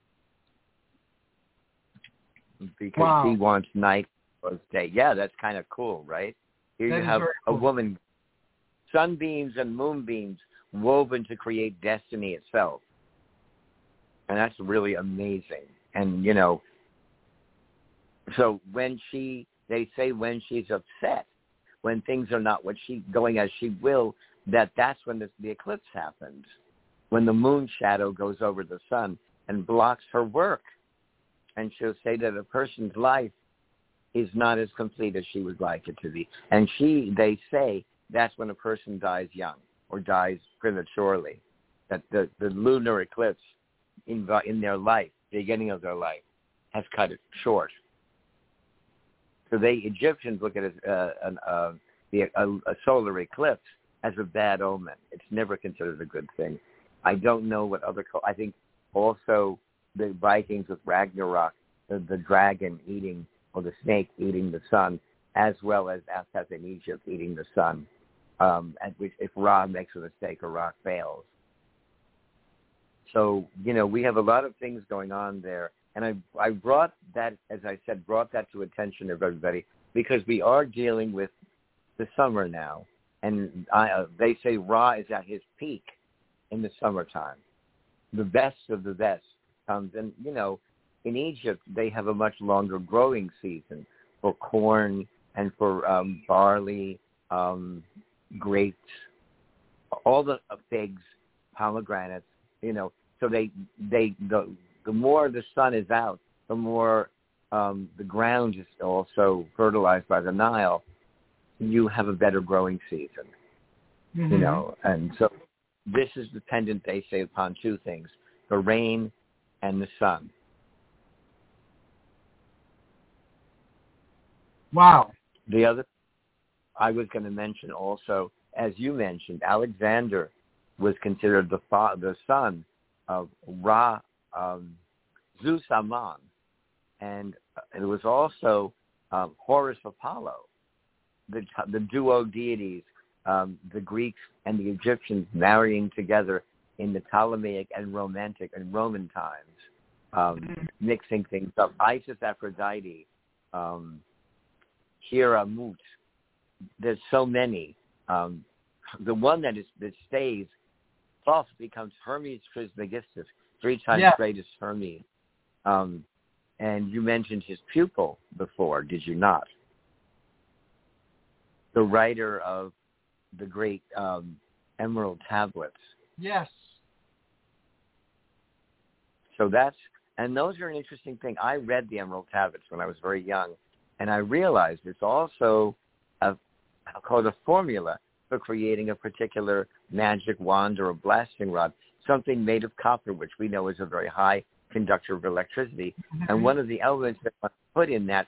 Because wow. she wants night or day. Yeah, that's kind of cool, right? Here that you have cool. a woman, sunbeams and moonbeams woven to create destiny itself. And that's really amazing. And, you know, so when she, they say when she's upset, when things are not what she, going as she will, that that's when the, the eclipse happens, when the moon shadow goes over the sun and blocks her work. And she'll say that a person's life is not as complete as she would like it to be. And she, they say, that's when a person dies young or dies prematurely, that the, the lunar eclipse in, in their life, the beginning of their life, has cut it short. So they, Egyptians look at it, uh, an, uh, the, a, a solar eclipse as a bad omen. It's never considered a good thing. I don't know what other, I think also the Vikings with Ragnarok, the, the dragon eating, or the snake eating the sun, as well as Aztec in Egypt eating the sun, um, at which if Ra makes a mistake or Ra fails. So, you know, we have a lot of things going on there. And I, I brought that, as I said, brought that to attention of everybody because we are dealing with the summer now. And I, uh, they say Ra is at his peak in the summertime. The best of the best comes. And, you know, in Egypt, they have a much longer growing season for corn and for um, barley, um, grapes, all the uh, figs, pomegranates, you know. So they, they the, the more the sun is out, the more um, the ground is also fertilized by the Nile, you have a better growing season, mm-hmm. you know. And so this is dependent, they say, upon two things, the rain and the sun. Wow. The other, I was going to mention also, as you mentioned, Alexander was considered the fa- the son of Ra, um, Zeus Ammon, and it was also um, Horus Apollo, the the duo deities, um, the Greeks and the Egyptians marrying together in the Ptolemaic and Romantic and Roman times, um, mm-hmm. mixing things up. Isis, Aphrodite. Um, Hera, Mut. There's so many. Um, the one that is that stays false becomes Hermes Trismegistus, three times yeah. greatest Hermes. Um, and you mentioned his pupil before, did you not? The writer of the great um, Emerald Tablets. Yes. So that's, and those are an interesting thing. I read the Emerald Tablets when I was very young. And I realized it's also a, called a formula for creating a particular magic wand or a blasting rod, something made of copper, which we know is a very high conductor of electricity. Mm-hmm. And one of the elements that was put in that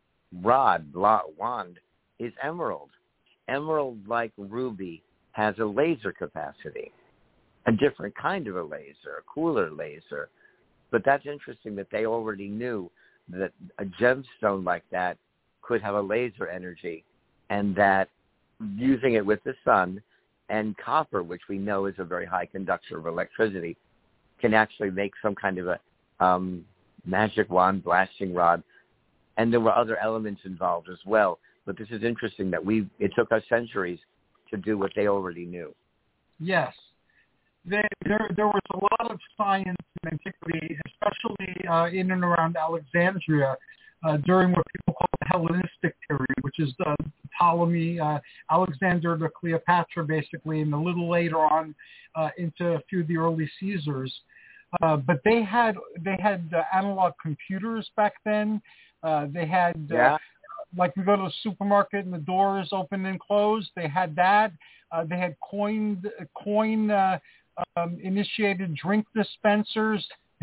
rod, wand, is emerald. Emerald, like ruby, has a laser capacity, a different kind of a laser, a cooler laser. But that's interesting that they already knew that a gemstone like that could have a laser energy, and that using it with the sun and copper, which we know is a very high conductor of electricity, can actually make some kind of a um, magic wand, blasting rod. And there were other elements involved as well. But this is interesting that we it took us centuries to do what they already knew. Yes. There, there, there was a lot of science in antiquity, especially uh, in and around Alexandria, uh, during what people call the Hellenistic period, which is the Ptolemy, uh, Alexander to Cleopatra, basically, and a little later on uh, into a few of the early Caesars. Uh, but they had they had uh, analog computers back then. Uh, they had uh, yeah. like we go to the supermarket and the doors open and close. They had that. Uh, they had coined coin. Uh, Um, initiated drink dispensers.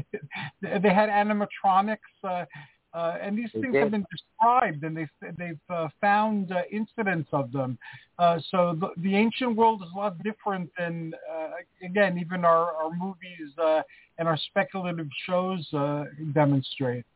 They had animatronics, uh, uh, and these things have been described, and they've they've uh, found uh, incidents of them. Uh, so the, the ancient world is a lot different than, uh, again, even our, our movies uh, and our speculative shows uh, demonstrate.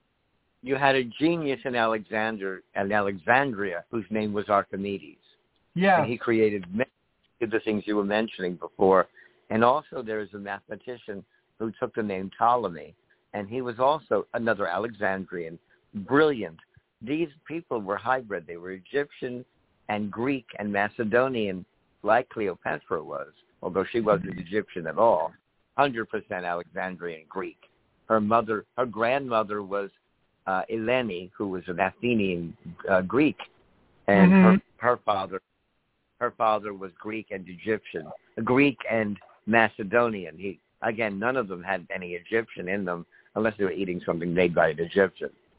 You had a genius in Alexander and Alexandria whose name was Archimedes. Yeah, and he created many of the things you were mentioning before. And also there's a mathematician who took the name Ptolemy, and he was also another Alexandrian, brilliant. These people were hybrid. They were Egyptian and Greek and Macedonian, like Cleopatra was, although she wasn't Egyptian at all, one hundred percent Alexandrian Greek. Her mother, her grandmother was uh, Eleni, who was an Athenian uh, Greek, and mm-hmm. her, her father, her father was Greek and Egyptian, Greek and Macedonian. He again, none of them had any Egyptian in them, unless they were eating something made by an Egyptian.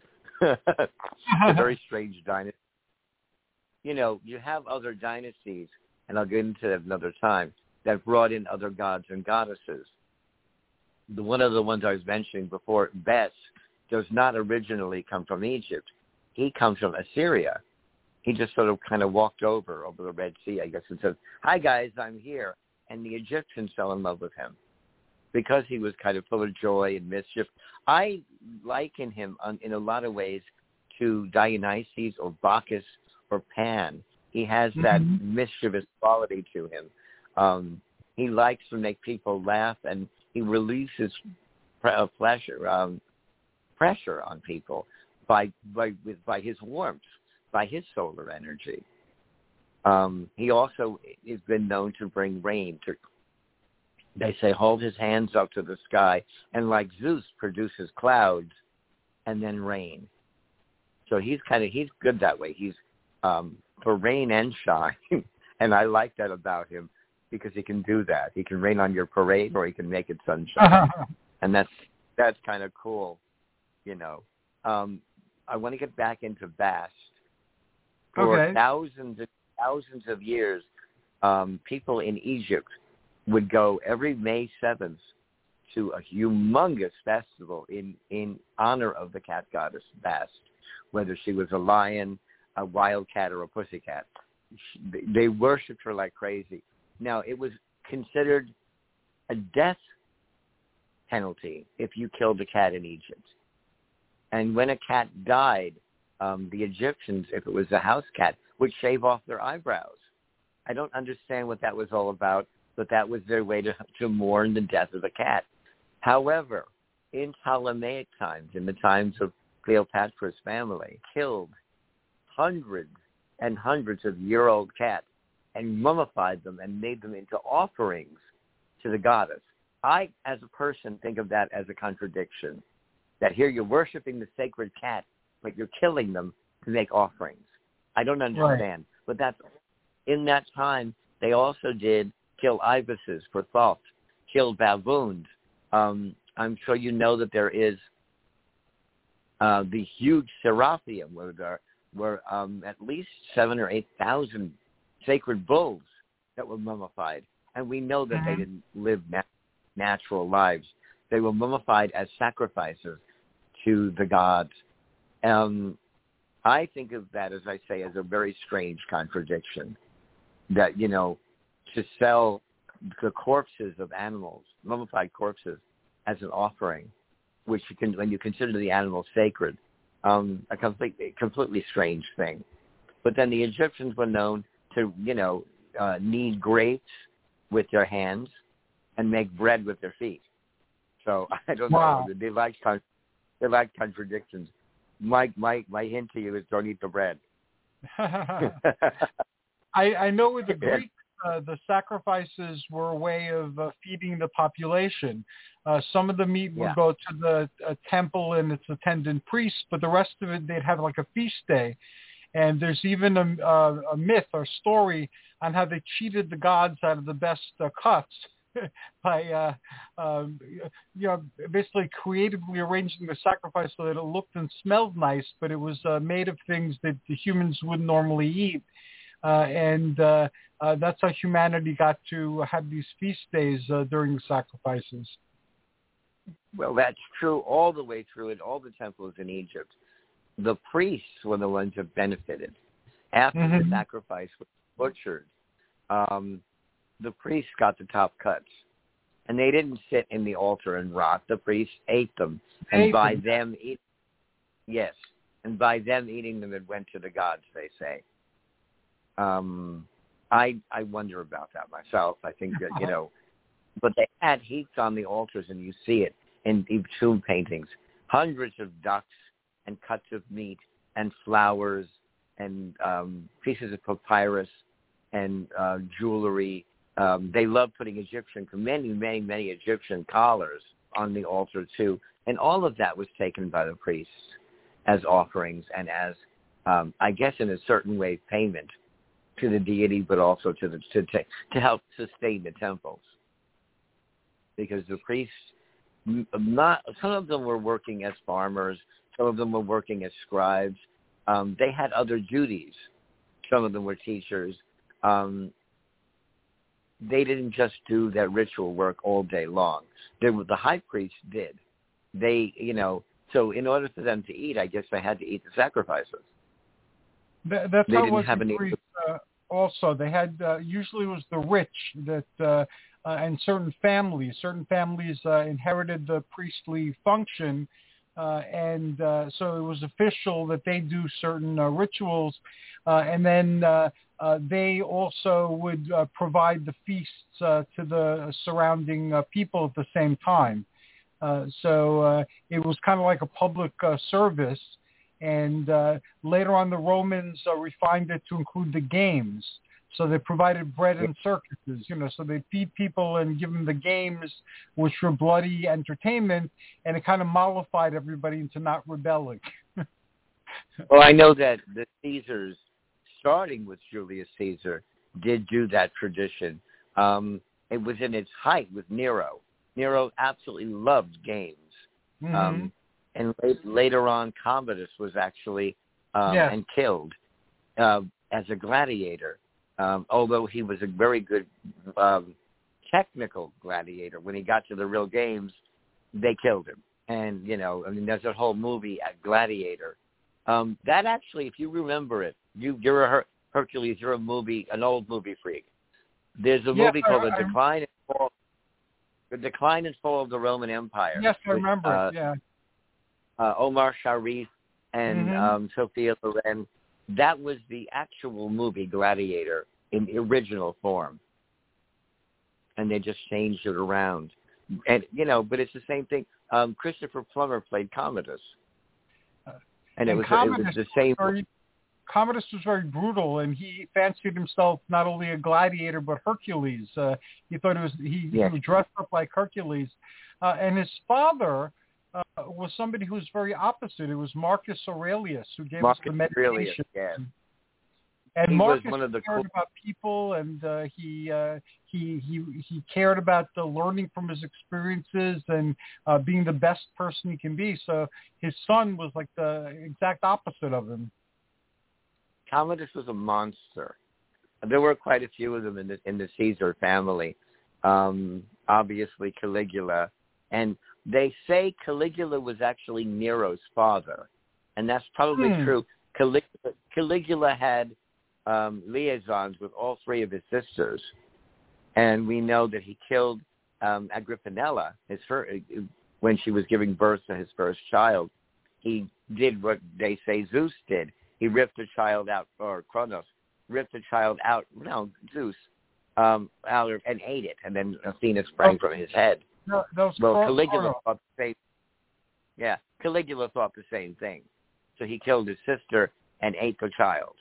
It's a very strange dynasty. You know, you have other dynasties, and I'll get into that another time, that brought in other gods and goddesses. The, one of the ones I was mentioning before, Bes, does not originally come from Egypt. He comes from Assyria. He just sort of kind of walked over, over the Red Sea, I guess, and said, "Hi, guys, I'm here." And the Egyptians fell in love with him because he was kind of full of joy and mischief. I liken him on, in a lot of ways to Dionysus or Bacchus or Pan. He has that mm-hmm. mischievous quality to him. Um, he likes to make people laugh, and he releases pre- pleasure, um, pressure on people by by with, by his warmth, by his solar energy. Um, he also has been known to bring rain. To, they say hold his hands up to the sky, and like Zeus produces clouds and then rain. So he's kind of he's good that way. He's um, for rain and shine, and I like that about him because he can do that. He can rain on your parade, or he can make it sunshine, and that's that's kind of cool, you know. Um, I want to get back into Bast. For okay. thousands and thousands of years, um, people in Egypt would go every May seventh to a humongous festival in, in honor of the cat goddess Bast, whether she was a lion, a wildcat, or a pussycat. They worshipped her like crazy. Now, it was considered a death penalty if you killed a cat in Egypt. And when a cat died, um, the Egyptians, if it was a house cat, would shave off their eyebrows. I don't understand what that was all about, but that was their way to, to mourn the death of a cat. However, in Ptolemaic times, in the times of Cleopatra's family, killed hundreds and hundreds of year-old cats and mummified them and made them into offerings to the goddess. I, as a person, think of that as a contradiction, that here you're worshiping the sacred cat, but you're killing them to make offerings. I don't understand. Right. But that's, in that time, they also did kill ibises for thought, kill baboons. Um, I'm sure you know that there is uh, the huge Serapeum, where there were um, at least seven or eight thousand sacred bulls that were mummified. And we know that mm-hmm. they didn't live nat- natural lives. They were mummified as sacrifices to the gods. Um, I think of that, as I say, as a very strange contradiction, that, you know, to sell the corpses of animals, mummified corpses, as an offering, which you can, when you consider the animal sacred, um, a completely, completely strange thing. But then the Egyptians were known to, you know, uh, knead grapes with their hands and make bread with their feet. So I don't wow. know. They like they like contradictions. My my my hint to you is don't eat the bread. I, I know with the Greeks, uh, the sacrifices were a way of uh, feeding the population. Uh, some of the meat would yeah. go to the uh, temple and its attendant priests, but the rest of it, they'd have like a feast day. And there's even a, a, a myth or story on how they cheated the gods out of the best uh, cuts by, uh, uh, you know, basically creatively arranging the sacrifice so that it looked and smelled nice, but it was uh, made of things that the humans wouldn't normally eat. Uh, and uh, uh, that's how humanity got to have these feast days uh, during the sacrifices. Well, that's true all the way through in all the temples in Egypt. The priests were the ones who benefited. After mm-hmm. the sacrifice was butchered, um, the priests got the top cuts. And they didn't sit in the altar and rot. The priests ate them. And ate by them, them eat, yes, and by them eating them, it went to the gods, they say. Um, I I wonder about that myself. I think that, you know, but they had heaps on the altars, and you see it in the tomb paintings. Hundreds of ducks and cuts of meat and flowers and um, pieces of papyrus and uh, jewelry. Um, they love putting Egyptian, many, many, many Egyptian collars on the altar too. And all of that was taken by the priests as offerings and as, um, I guess in a certain way, payment to the deity, but also to the to, to, to help sustain the temples. Because the priests not, some of them were working as farmers. Some of them were working as scribes. Um, they had other duties. Some of them were teachers. Um, they didn't just do that ritual work all day long. They were, the high priest did. They, you know, so in order for them to eat, I guess they had to eat the sacrifices. That, that's they how didn't it was have in any. Greece. Uh, also, they had uh, usually it was the rich that uh, uh, and certain families. Certain families uh, inherited the priestly function, uh, and uh, so it was official that they do certain uh, rituals, uh, and then uh, uh, they also would uh, provide the feasts uh, to the surrounding uh, people at the same time. Uh, so uh, it was kind of like a public uh, service. And uh, later on, the Romans uh, refined it to include the games. So they provided bread and circuses, you know, so they feed people and give them the games, which were bloody entertainment, and it kind of mollified everybody into not rebelling. Well, I know that the Caesars, starting with Julius Caesar, did do that tradition. Um, it was in its height with Nero. Nero absolutely loved games. Mm-hmm. Um, and late, later on, Commodus was actually um, yes. and killed uh, as a gladiator, um, although he was a very good um, technical gladiator. When he got to the real games, they killed him. And, you know, I mean, there's a whole movie, Gladiator. Um, that actually, if you remember it, you, you're a Her- Hercules, you're a movie, an old movie freak. There's a yes, movie called I, The I, Decline and Fall, The Decline and Fall of the Roman Empire. Yes, I with, remember uh, it, yeah. Uh, Omar Sharif and Mm-hmm. um, Sophia Loren. That was the actual movie Gladiator in the original form. And they just changed it around. And, you know, but it's the same thing. Um, Christopher Plummer played Commodus. And, and it was Commodus it was the same. Was very, Commodus was very brutal, and he fancied himself not only a gladiator but Hercules. Uh, he thought it was he, Yes. he was dressed up like Hercules, uh, and his father uh, was somebody who was very opposite. It was Marcus Aurelius, who gave Marcus us the meditation. Aurelius, yes. And He Marcus was one of the cared cool- about people, and uh, he uh, he he he cared about the learning from his experiences and uh, being the best person he can be. So his son was like the exact opposite of him. Commodus was a monster. There were quite a few of them in the in the Caesar family. Um, obviously Caligula, and they say Caligula was actually Nero's father, and that's probably Hmm. true. Caligula, Caligula had um, liaisons with all three of his sisters, and we know that he killed um, Agrippinella, his fir- when she was giving birth to his first child. He did what they say Zeus did. He ripped a child out, or Kronos, ripped a child out, no, Zeus, um, out and ate it, and then Athena sprang Oh. from his head. No, that was Well, Cro- Caligula Crono. thought the same. Yeah, Caligula thought the same thing. So he killed his sister and ate the child.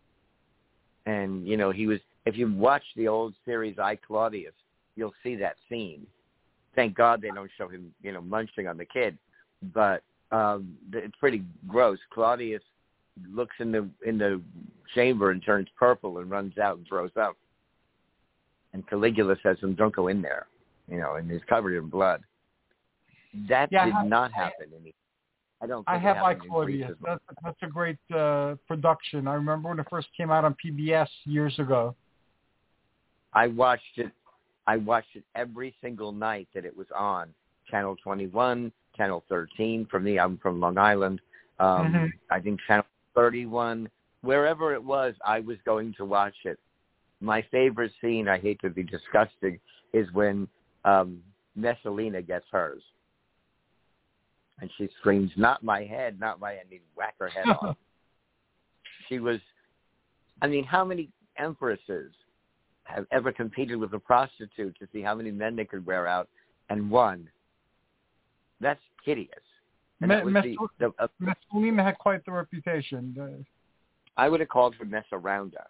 And, you know, he was, if you watch the old series I, Claudius, you'll see that scene. Thank God they don't show him, you know, munching on the kid. But um, it's pretty gross. Claudius looks in the in the chamber and turns purple and runs out and throws up. And Caligula says to him, don't go in there, you know, and he's covered in blood. That Yeah, did I have- not happen in I don't think I have it I, happened in Greece Claudius. as well. That's, that's a great uh, production. I remember when it first came out on P B S years ago. I watched it. I watched it every single night that it was on. Channel twenty-one, Channel thirteen. For me, I'm from Long Island. Um, Mm-hmm. I think Channel thirty-one. Wherever it was, I was going to watch it. My favorite scene, I hate to be disgusting, is when um, Messalina gets hers. And she screams, not my head, not my head, and he'd whack her head off. She was, I mean, how many empresses have ever competed with a prostitute to see how many men they could wear out and won? That's hideous. And Me- that was Mess- the, the, uh, Messalina had quite the reputation. I would have called her Messarounda.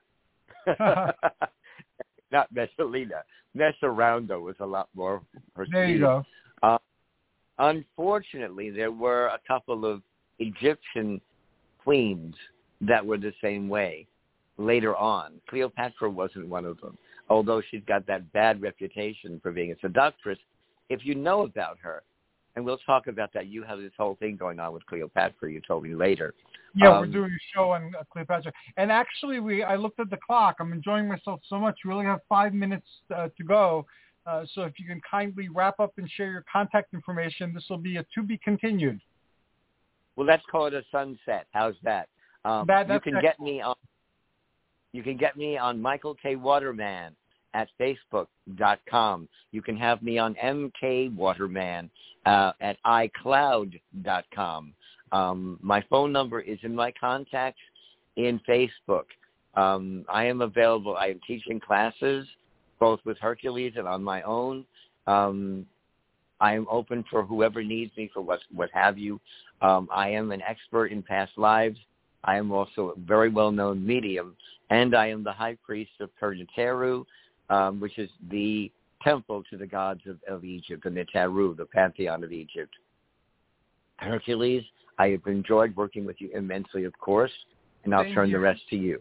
Not Messalina. Messarounda was a lot more her There you speed. go. Uh, unfortunately, there were a couple of Egyptian queens that were the same way later on. Cleopatra wasn't one of them, although she's got that bad reputation for being a seductress. If you know about her, and we'll talk about that. You have this whole thing going on with Cleopatra. You told me later. Yeah, um, we're doing a show on uh, Cleopatra. And actually, we I looked at the clock. I'm enjoying myself so much. We only have five minutes uh, to go. Uh, so if you can kindly wrap up and share your contact information, this will be a to be continued. Well, let's call it a sunset. How's that? Um, that you can excellent. get me on. You can get me on Michael K. Waterman at Facebook dot com. You can have me on M K Waterman uh, at i cloud dot com. Um, my phone number is in my contacts in Facebook. Um, I am available. I am teaching classes, both with Hercules and on my own. Um, I am open for whoever needs me for what, what have you. Um, I am an expert in past lives. I am also a very well-known medium, and I am the high priest of Perneteru, um, which is the temple to the gods of, of Egypt, and the Teru, the pantheon of Egypt. Hercules, I have enjoyed working with you immensely, of course, and I'll Thank turn you. the rest to you.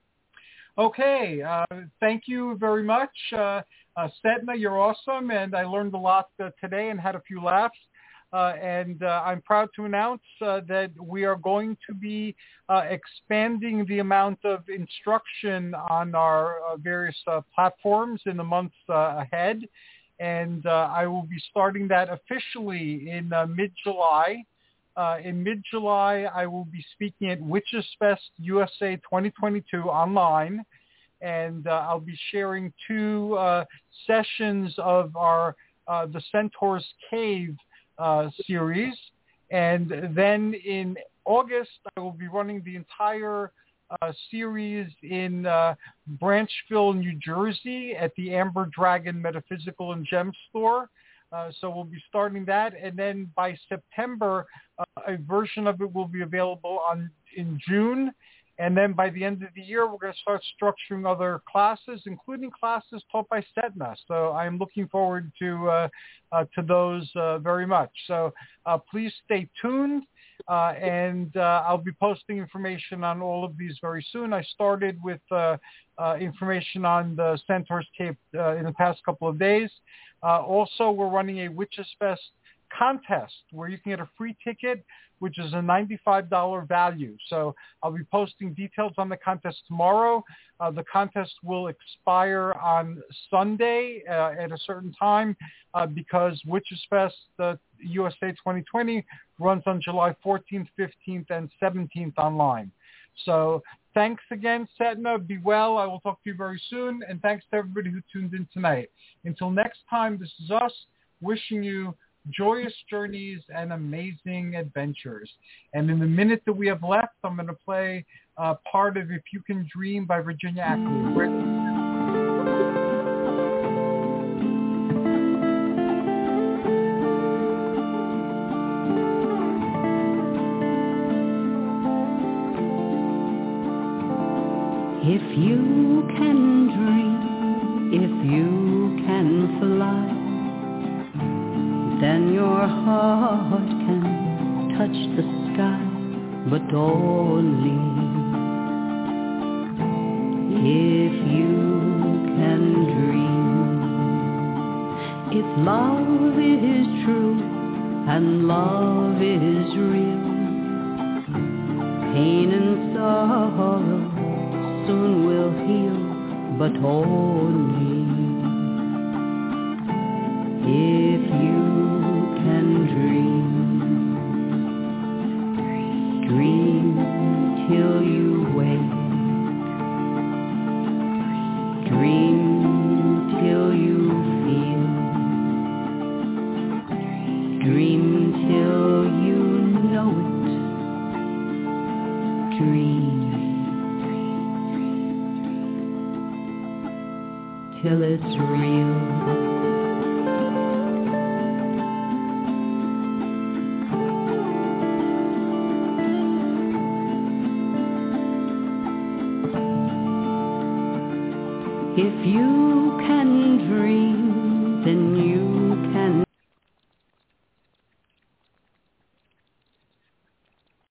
Okay, uh, thank you very much. Uh, uh, Setna, you're awesome, and I learned a lot uh, today and had a few laughs. Uh, and uh, I'm proud to announce uh, that we are going to be uh, expanding the amount of instruction on our uh, various uh, platforms in the months uh, ahead. And uh, I will be starting that officially in uh, mid-July. Uh, in mid-July, I will be speaking at Witches Fest U S A twenty twenty-two online, and uh, I'll be sharing two uh, sessions of our uh, The Centaur's Cave uh, series. And then in August, I will be running the entire uh, series in uh, Branchville, New Jersey at the Amber Dragon Metaphysical and Gem Store. Uh, so we'll be starting that, and then by September, uh, a version of it will be available on in June, and then by the end of the year, we're going to start structuring other classes, including classes taught by Setna. So I'm looking forward to uh, uh, to those uh, very much. So uh, please stay tuned, uh, and uh, I'll be posting information on all of these very soon. I started with uh, uh, information on the Centaur's Cave uh, in the past couple of days. Uh, also, we're running a Witches Fest contest where you can get a free ticket, which is a ninety-five dollars value. So I'll be posting details on the contest tomorrow. Uh, the contest will expire on Sunday uh, at a certain time uh, because Witches Fest uh, U S A twenty twenty runs on July fourteenth, fifteenth, and seventeenth online. So thanks again, Setna. Be well. I will talk to you very soon. And thanks to everybody who tuned in tonight. Until next time, this is us wishing you joyous journeys and amazing adventures. And in the minute that we have left, I'm going to play uh, part of If You Can Dream by Virginia Ackley. If you can dream, if you can fly, then your heart can touch the sky, but only if you can dream. If love is true and love is real, pain and sorrow soon will heal, but only if you can dream. Dream till you wake. Dream till you feel. Dream till you know it. Dream till it's real. If you can dream, then you can